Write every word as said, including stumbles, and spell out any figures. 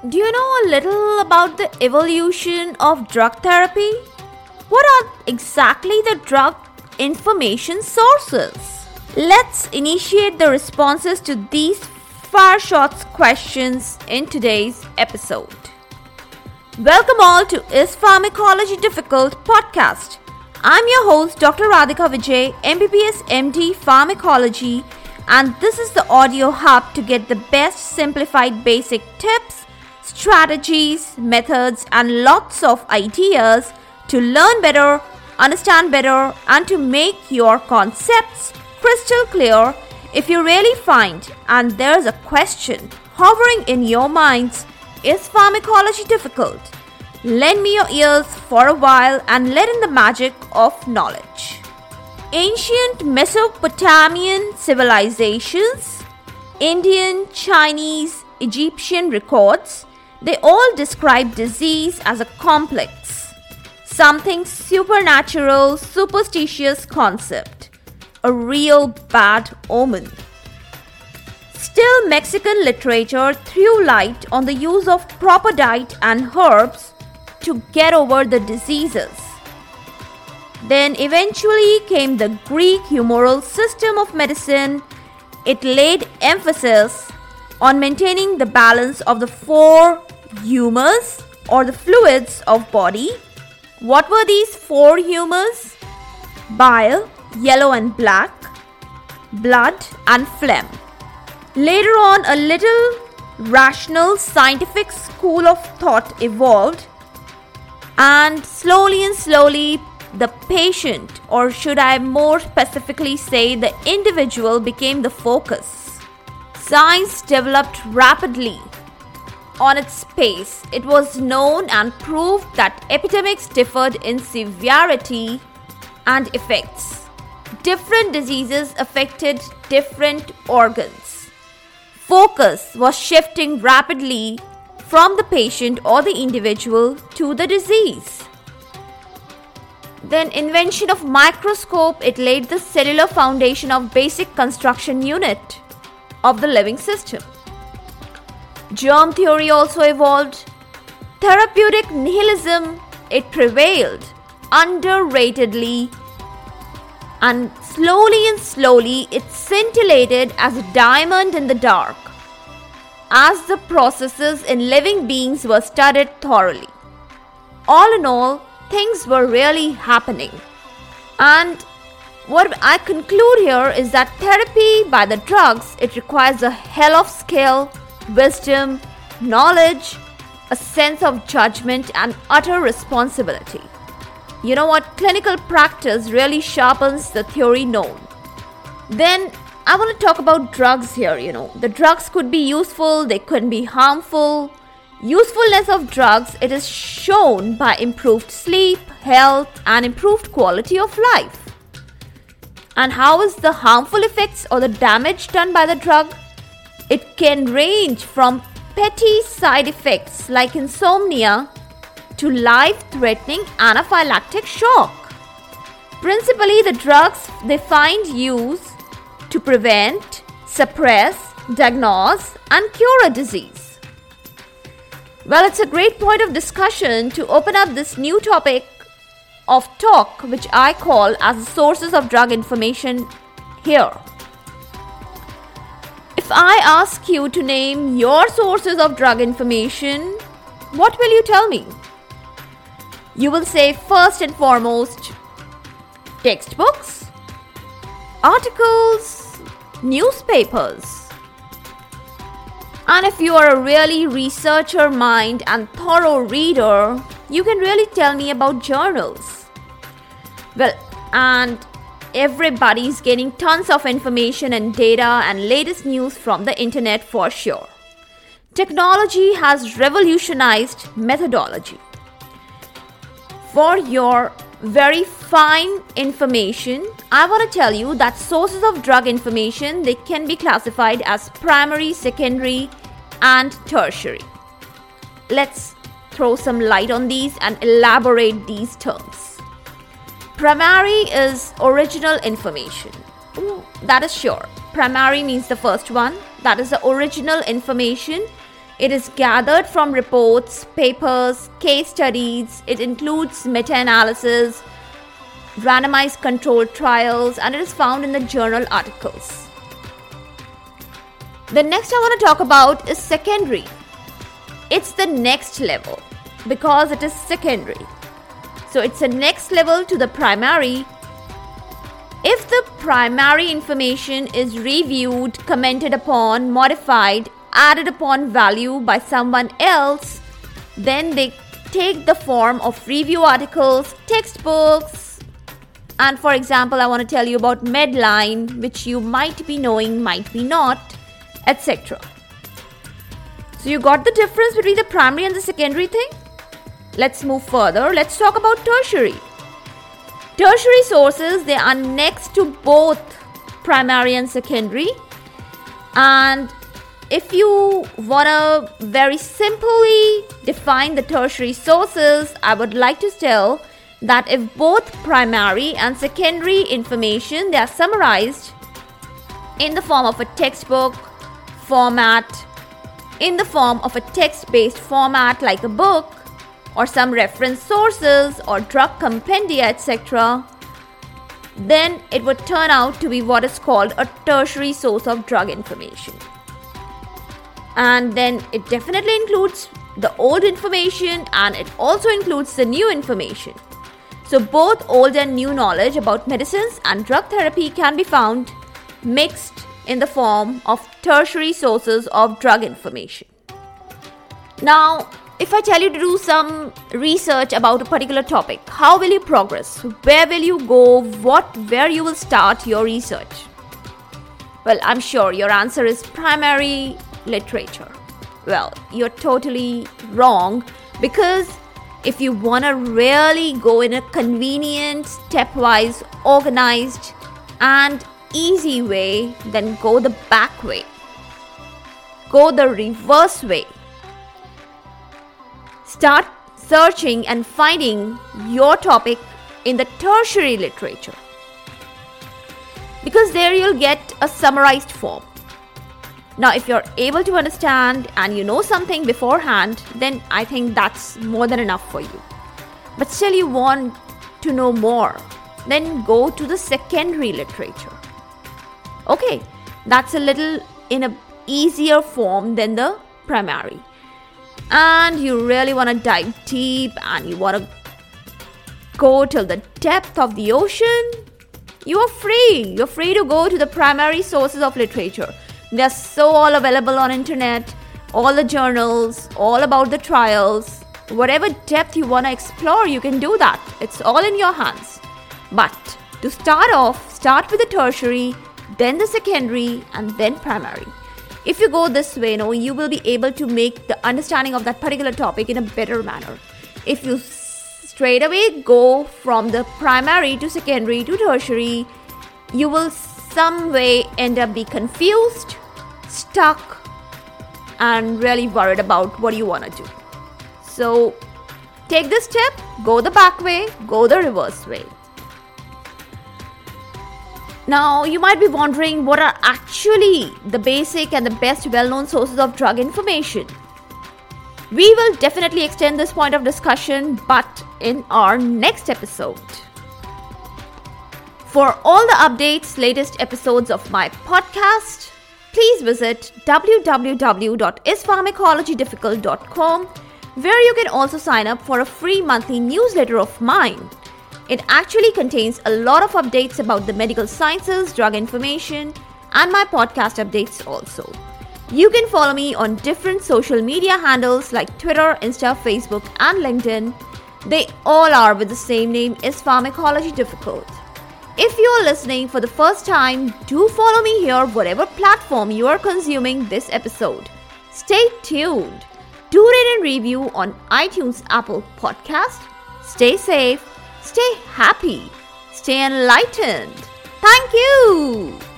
Do you know a little about the evolution of drug therapy? What are exactly the drug information sources? Let's initiate the responses to these far-short questions in today's episode. Welcome all to Is Pharmacology Difficult podcast. I'm your host Doctor Radhika Vijay, M B B S M D Pharmacology, and this is the audio hub to get the best simplified basic tips, strategies, methods, and lots of ideas to learn better, understand better, and to make your concepts crystal clear. If you really find and there's a question hovering in your minds, is pharmacology difficult? Lend me your ears for a while and let in the magic of knowledge. Ancient Mesopotamian civilizations, Indian, Chinese, Egyptian records, they all describe disease as a complex, something supernatural, superstitious concept, a real bad omen. Still, Mexican literature threw light on the use of proper diet and herbs to get over the diseases. Then eventually came the Greek humoral system of medicine. It laid emphasis on maintaining the balance of the four humors or the fluids of body. What were these four humors? Bile, yellow and black, blood and phlegm. Later on, a little rational scientific school of thought evolved, and slowly and slowly the patient, or should I more specifically say the individual, became the focus. Science developed rapidly on its pace. It was known and proved that epidemics differed in severity and effects. Different diseases affected different organs. Focus was shifting rapidly from the patient or the individual to the disease. Then invention of microscope, it laid the cellular foundation of basic construction unit of the living system. Germ theory also evolved. Therapeutic nihilism, it prevailed underratedly, and slowly and slowly it scintillated as a diamond in the dark as the processes in living beings were studied thoroughly. All in all, things were really happening. And what I conclude here is that therapy by the drugs, it requires a hell of skill, wisdom, knowledge, a sense of judgment, and utter responsibility. You know what? Clinical practice really sharpens the theory known. Then I want to talk about drugs here. You know, the drugs could be useful, they could be harmful. Usefulness of drugs, it is shown by improved sleep, health, and improved quality of life. And how is the harmful effects or the damage done by the drug? It can range from petty side effects like insomnia to life-threatening anaphylactic shock. Principally, the drugs, they find use to prevent, suppress, diagnose, and cure a disease. Well, it's a great point of discussion to open up this new topic of talk, which I call as the sources of drug information here. If I ask you to name your sources of drug information, what will you tell me? You will say first and foremost, textbooks, articles, newspapers. And if you are a really researcher mind and thorough reader, you can really tell me about journals. Well, and everybody's getting tons of information and data and latest news from the internet for sure. Technology has revolutionized methodology. For your very fine information, I want to tell you that sources of drug information, they can be classified as primary, secondary, and tertiary. Let's throw some light on these and elaborate these terms. Primary is original information. Ooh, that is sure. Primary means the first one. That is the original information It is gathered from reports, papers, case studies. It includes meta-analysis, randomized controlled trials, and it is found in the journal articles. The next I want to talk about is secondary. It's the next level because it is secondary. So it's a next level to the primary. If the primary information is reviewed, commented upon, modified, added upon value by someone else, then they take the form of review articles, textbooks, and for example, I want to tell you about Medline, which you might be knowing, might be not, et cetera. So you got the difference between the primary and the secondary thing? Let's move further. Let's talk about tertiary. Tertiary sources, they are next to both primary and secondary. And if you want to very simply define the tertiary sources, I would like to tell that if both primary and secondary information, they are summarized in the form of a textbook format, in the form of a text-based format like a book, or some reference sources or drug compendia, et cetera, then it would turn out to be what is called a tertiary source of drug information. And then it definitely includes the old information and it also includes the new information. So both old and new knowledge about medicines and drug therapy can be found mixed in the form of tertiary sources of drug information. Now, if I tell you to do some research about a particular topic, how will you progress? Where will you go? What, where you will start your research? Well, I'm sure your answer is primary literature. Well, you're totally wrong, because if you want to really go in a convenient, stepwise, organized and easy way, then go the back way. Go the reverse way. Start searching and finding your topic in the tertiary literature, because there you'll get a summarized form. Now, if you're able to understand and you know something beforehand, then I think that's more than enough for you. But still you want to know more, then go to the secondary literature. Okay, that's a little in a easier form than the primary. And you really want to dive deep and you want to go till the depth of the ocean, you are free. You're free to go to the primary sources of literature. They're so all available on internet, all the journals, all about the trials. Whatever depth you want to explore, you can do that. It's all in your hands. But to start off, start with the tertiary, then the secondary, and then primary. If you go this way, you know, you will be able to make the understanding of that particular topic in a better manner. If you straight away go from the primary to secondary to tertiary, you will some way end up be confused, stuck, and really worried about what you want to do. So take this step, go the back way, go the reverse way. Now, you might be wondering what are actually the basic and the best well-known sources of drug information. We will definitely extend this point of discussion, but in our next episode. For all the updates, latest episodes of my podcast, please visit w w w dot is pharmacology difficult dot com, where you can also sign up for a free monthly newsletter of mine. It actually contains a lot of updates about the medical sciences, drug information, and my podcast updates also. You can follow me on different social media handles like Twitter, Insta, Facebook, and LinkedIn. They all are with the same name, Is Pharmacology Difficult. If you are listening for the first time, do follow me here, whatever platform you are consuming this episode. Stay tuned. Do rate and review on iTunes, Apple Podcast. Stay safe. Stay happy. Stay enlightened. Thank you.